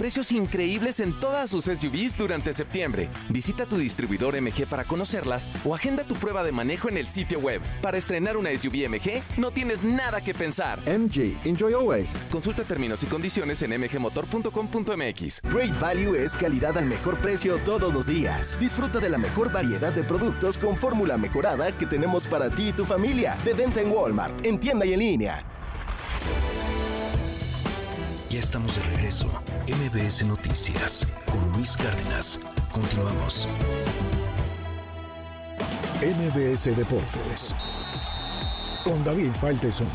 precios increíbles en todas sus SUVs durante septiembre. Visita tu distribuidor MG para conocerlas o agenda tu prueba de manejo en el sitio web. Para estrenar una SUV MG, no tienes nada que pensar. MG, enjoy always. Consulta términos y condiciones en mgmotor.com.mx. Great Value es calidad al mejor precio todos los días. Disfruta de la mejor variedad de productos con fórmula mejorada que tenemos para ti y tu familia. De venta en Walmart, en tienda y en línea. Ya estamos de regreso. MBS Noticias con Luis Cárdenas. Continuamos. MBS Deportes con David Faitelson.